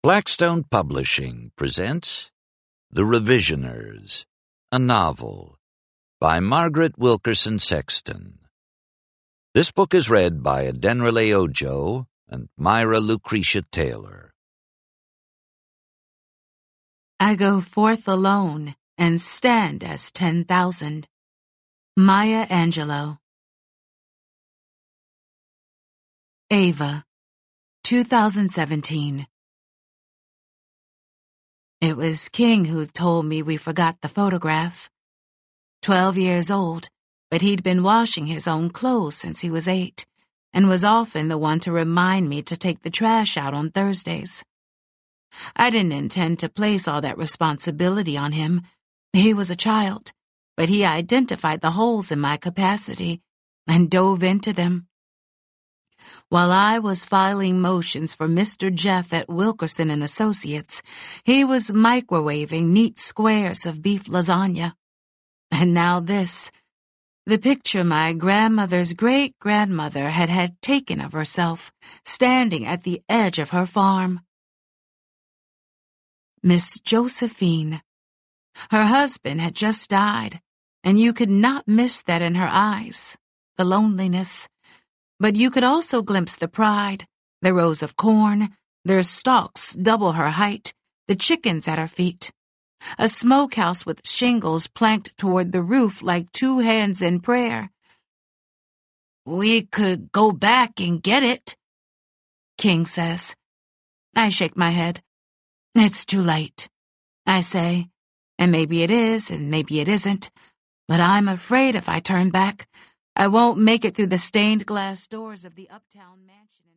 Blackstone Publishing presents The Revisioners, a novel by Margaret Wilkerson Sexton. This book is read by Adenrele Ojo and Myra Lucretia Taylor. I go forth alone and stand as 10,000. Maya Angelou. Ava, 2017. It was King who told me we forgot the photograph. 12 years old, but he'd been washing his own clothes since he was 8, and was often the one to remind me to take the trash out on Thursdays. I didn't intend to place all that responsibility on him. He was a child, but he identified the holes in my capacity and dove into them. While I was filing motions for Mr. Jeff at Wilkerson and Associates, he was microwaving neat squares of beef lasagna. And now this, the picture my grandmother's great-grandmother had taken of herself, standing at the edge of her farm. Miss Josephine. Her husband had just died, and you could not miss that in her eyes, the loneliness. But you could also glimpse the pride, the rows of corn, their stalks double her height, the chickens at her feet. A smokehouse with shingles planked toward the roof like two hands in prayer. "We could go back and get it," King says. I shake my head. "It's too late," I say, and maybe it is and maybe it isn't, but I'm afraid if I turn back, I won't make it through the stained glass doors of the uptown mansion.